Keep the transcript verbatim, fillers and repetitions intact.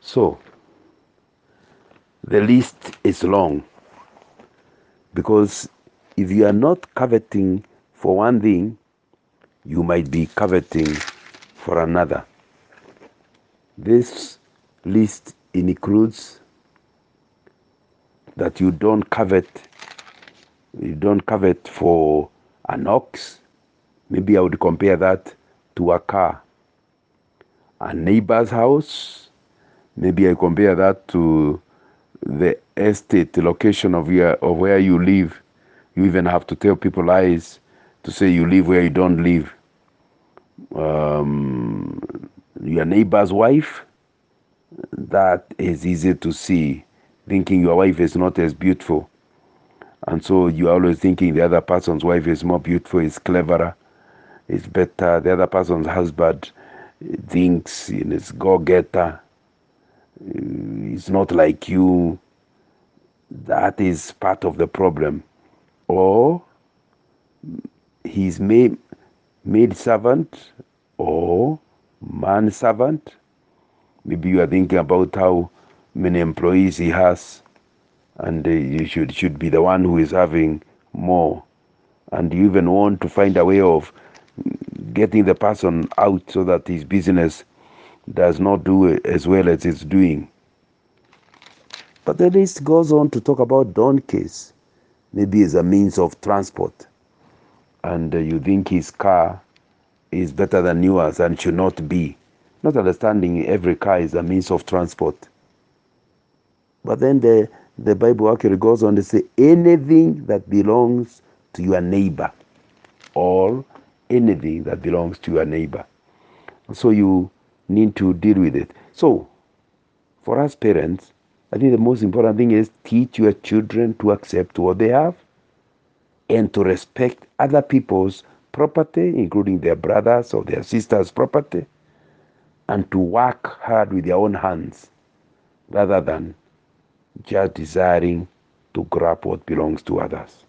So, the list is long, because if you are not coveting for one thing, you might be coveting for another. This list includes that you don't covet, you don't covet for an ox. Maybe I would compare that to a car. A neighbor's house, maybe I compare that to the estate location of your of where you live. You even have to tell people lies to say you live where you don't live. Um, your neighbor's wife, that is easy to see, thinking your wife is not as beautiful. And so you're always thinking the other person's wife is more beautiful, is cleverer, is better. The other person's husband thinks is go-getter, is not like you. That is part of the problem. Or he's maid, maid servant or man servant. Maybe you are thinking about how many employees he has, and uh, you should should be the one who is having more, and you even want to find a way of getting the person out so that his business does not do as well as it's doing. But the list goes on to talk about donkeys, maybe as a means of transport, and uh, you think his car is better than yours and should not be, not understanding every car is a means of transport. But then the, the Bible actually goes on to say anything that belongs to your neighbor, or anything that belongs to your neighbor. So you need to deal with it. So for us parents, I think the most important thing is teach your children to accept what they have and to respect other people's property, including their brothers or their sisters' property, and to work hard with their own hands rather than just desiring to grab what belongs to others.